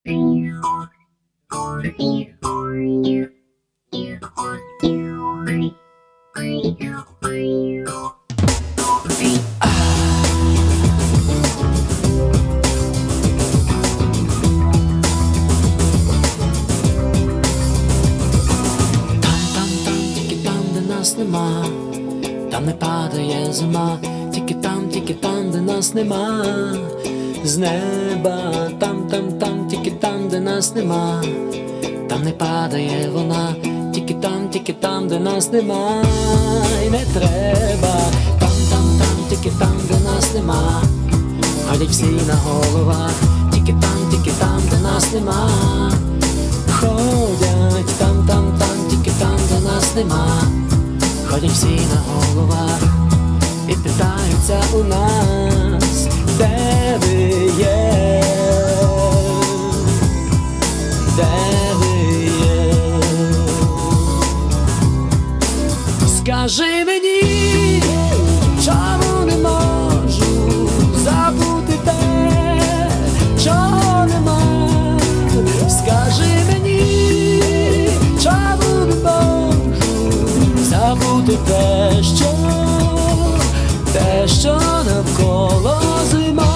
Нема, там не падає зима, тільки там, де нас нема, з неба, там, тільки там, де нас нема, там не падає вона, тільки там, де нас нема, і не треба, там, тільки там, де нас нема, ходять всі на головах, тільки там, де нас нема, ходять там, тільки там, де нас нема. Ходять всі на головах і питаються у нас, де ви є, де ви є. Скажи мені, чому не можу забути те, чого нема. Скажи мені, чому не можу забути те, що навколо зима.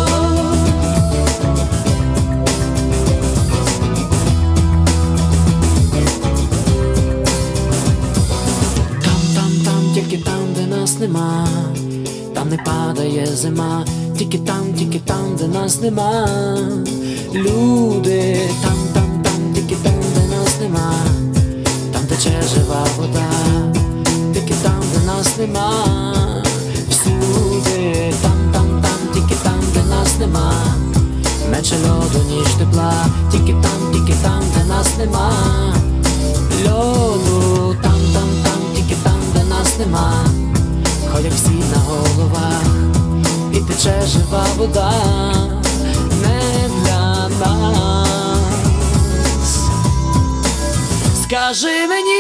Там, тільки там, де нас нема, там не падає зима, тільки там, де нас нема. Люди, там, тільки там, де нас нема, там тече жива вода, тільки там, де нас нема. Всюди, там, тільки там, де нас нема. Менше льоду, ніж тепла, тільки там, де нас нема. Льоду, там, тільки там, де нас нема. Ходять всі на головах і тече жива вода, не для нас. Скажи мені,